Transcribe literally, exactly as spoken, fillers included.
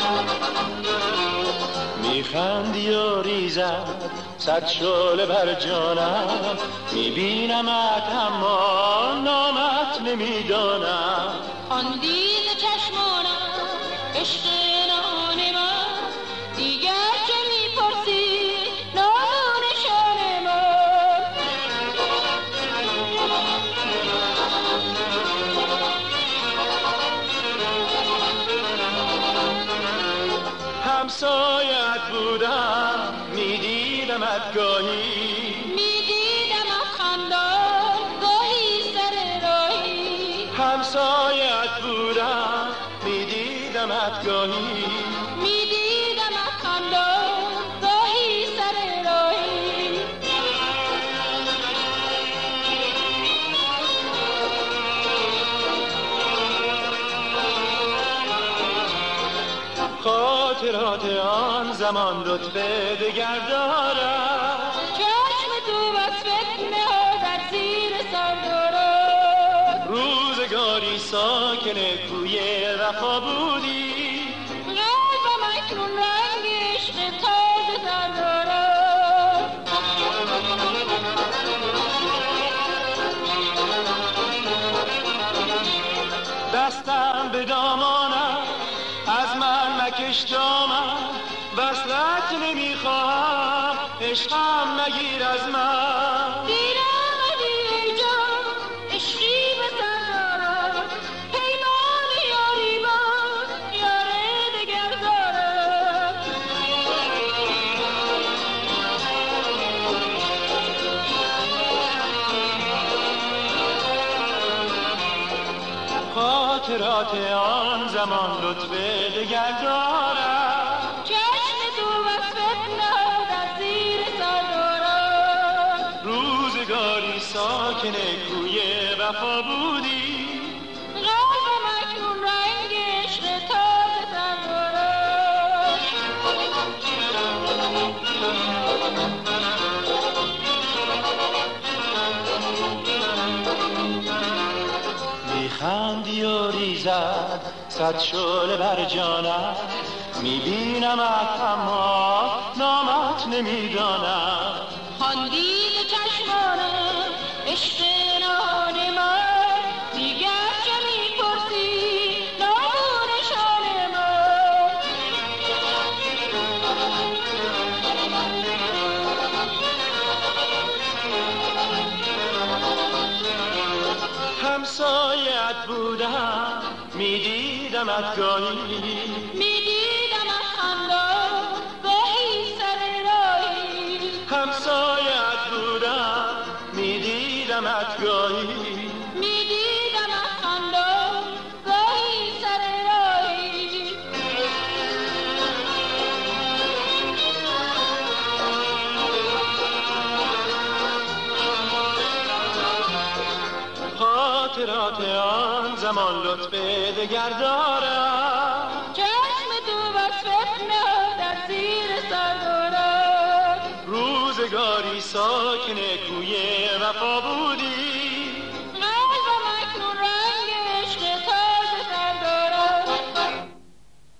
میخندی و ریزد صد شعله بر جانم، میبینمت اما نامت نمیدانم. آن دید چشمانم عشق نهان من، دیگر چه میپرسی نام نشان من. همسایت بودم میدیدمت گاهی، میدیدمت خندان گاهی سر راهی. همسایت بودم میدیدمت گاهی، میدیدمت خندان گاهی سر راهی. خاطرات آن زمان لطف دگر دارم، چشم تو وصفت نهادر زیر سر دارد. روزگاری ساکن کوی وفا بودی، قلبم اکنون رنگ عشق تازه تر دارد. دستم به دامانم از من مکش دامن، وصلت نمیخواهم عشقم مگیر از من. دیرم علی ای جان عشقی به سر دارد، پیمان یاری من یار دگر دارد. خاطرات آن زمان لطف دگر دارم، چشم تو وصفت نهادر زیر سر دارد. روزگاری ساکن کوی وفا بودی، قلبم اکنون رنگ عشق تازه تر دارد. میخندی و ریزد صد شعله بر جانم، میبینمت اما نامت نمیدانم. خواندی به چشمانم عشق نهان من، دیگر چه میپرسی نام و نشان من. همسایت بودم میدیدمت گاهی، میدیدمت خندان گاهی سر راهی. همسایت بودم میدیدمت گاهی، میدیدمت خندان گاهی سر راهی. خاطرات آن زمان لطف دگر دارم، چشم تو وصفت نهادر زیر سر دارد. روزگاری ساکن کوی وفا بودی،